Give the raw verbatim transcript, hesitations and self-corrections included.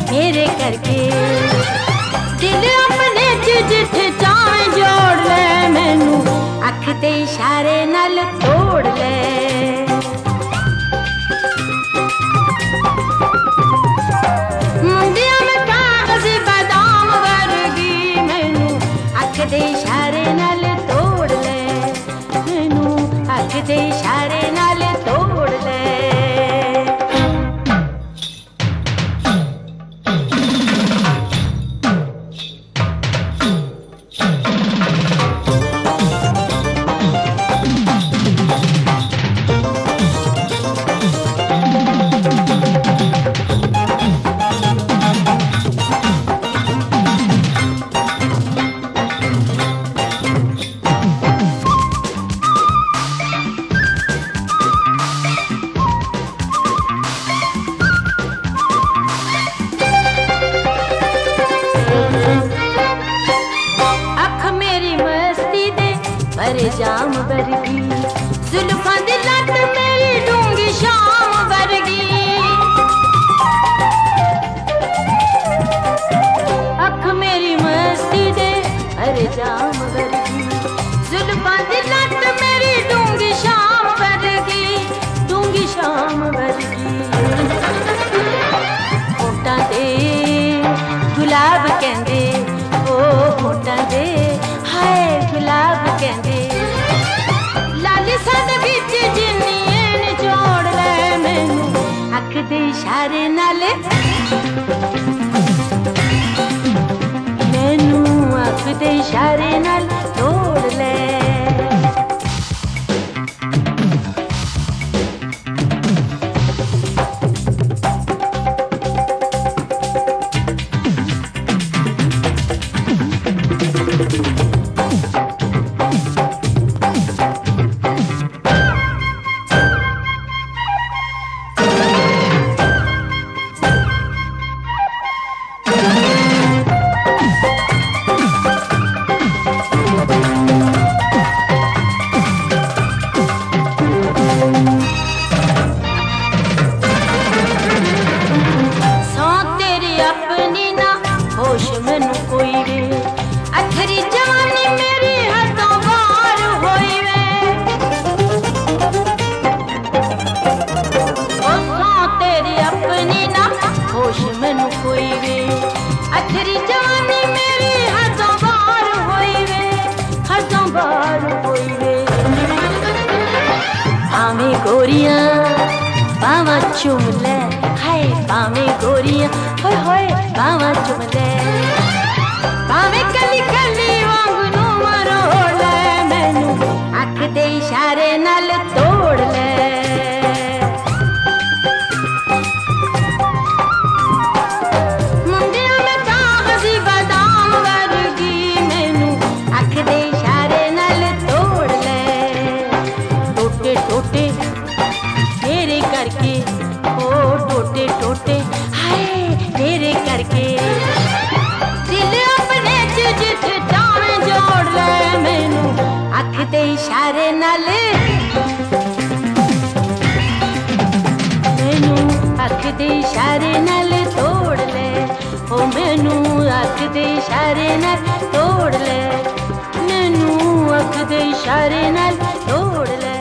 मेरे करके दिल अपने च जिथे चाहे जोड़ ले मैनू अख ते इशारे नाल तोड़ ले मुंडिया में कागज बादाम वर्गी मैनू अख ते इशारे नाल तोड़ ले मैनू अख ते इशारे नाल तोड़ ले पर जाम वर्गी जुल्फां दी लट मेरी डूंगी शाम वर्गी अख मेरी मस्ती दे पर जाम वर्गी जुल्फां दी लट मेरी डूंगी शाम वर्गी डूंगी शाम वर्गी होठां दे गुलाब कहंदे ओ होठां दे हाय गुलाब कहंदे लाली सद विच जिन्नी निचोड़ ले मैनू अख दे इशारे नाल मैनू अख दे इशारे नाल तोड़ ले होश मैनू कोई वे अथरी जवानी मेरी हदों बार होई वे ओ तेरी अपनी ना होश मैनू कोई वे अथरी जवानी मेरी हदों बार होई वे हदों बार होई वे भावें गोरियां बावां चूम ले हाय भावें गोरियां होए होए बावां चूम ले भावें कली कली वांगू मरोड़ ले मैनू अख दे इशारे नाल तोड़ ले मुंडिया में कागजी बादाम वर्गी मैनू अख दे इशारे नाल तोड़ ले टोटे टोटे तेरे करके ओ टोटे टोटे हाय तेरे करके दिल अपने च जिथे चाहे जोड़ ले मैनू अख दे इशारे नाल मैनू अख दे इशारे नाल तोड़ ले ओ मैनू अख दे इशारे नाल तोड़ ले मैनू अख दे इशारे नाल तोड़ ले